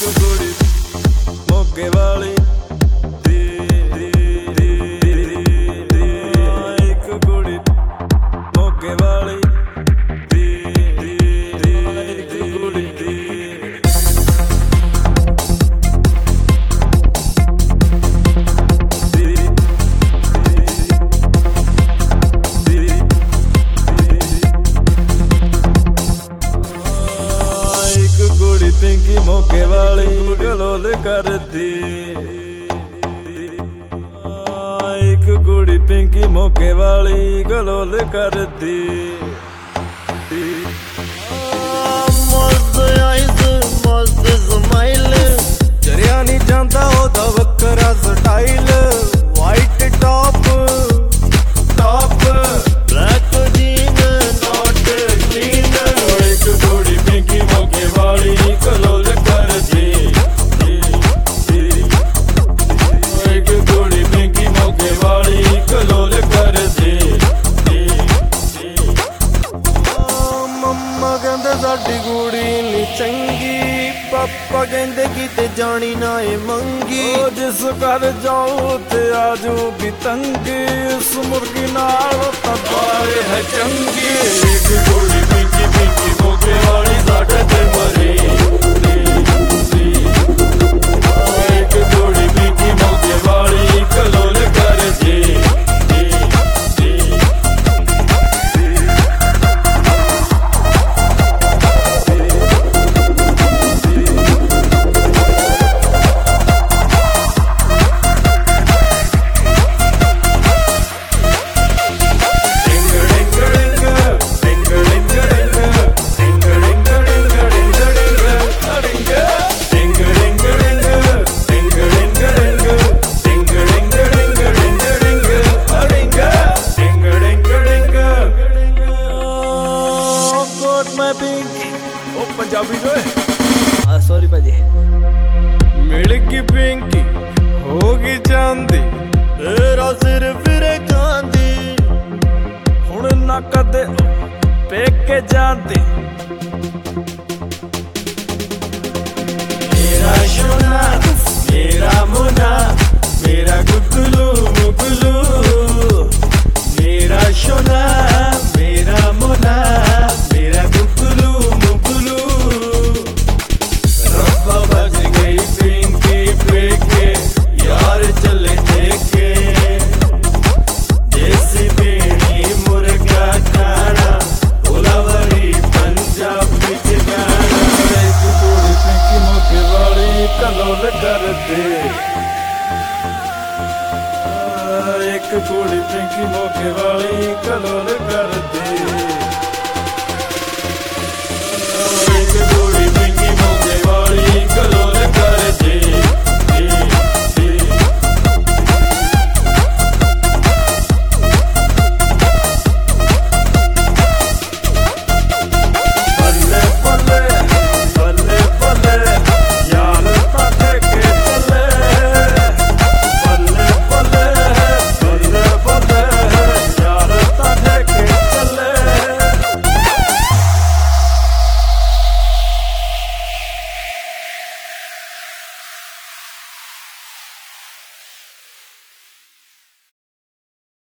कुड़ी मोगे वाली एक कुड़ी मोगे वाली पिंकी मोके वाली गलोल करती एक कुड़ी पिंकी मोके वाली गलोल करती मस्त आइस मस्त स्माइल चरिया नहीं जाता ओदा वक्रा style white top black jean not clean एक कुड़ी पिंकी मोके वाली गलोल करती एक कुड़ी पिंकी मोके वाली गलोल करती मम्मा कहंदे साडी कुड़ी नी चंगी पापा कहंदे किते जानी ना ए मंगी जिस घर जाओ ते आजूगी तंगी इस मुर्गी नाल तबारे है चंगी एक कुड़ी पिंकी पिंकी मोके वाली साडे ते मरी एक कुड़ी पिंकी मोके वाली गलोल करती पंजाबी जो है सॉरी भाजी मिलगी पिंकी होगी चांदी तेरा सिर फिरे चांदी हुण ना कदे पेके जांदी मेरा सोना मेरा मुना मेरा गुगलू मुगलू मेरा सोना मेरा मुना मेरा गुगलू यार चले देखे देसी बेड़ी मुर्गा खाना उलावरी पंजाबी गाना एक कुड़ी पिंकी मोके वाली गलोल करती एक कुड़ी पिंकी मोके वाली गलोल करती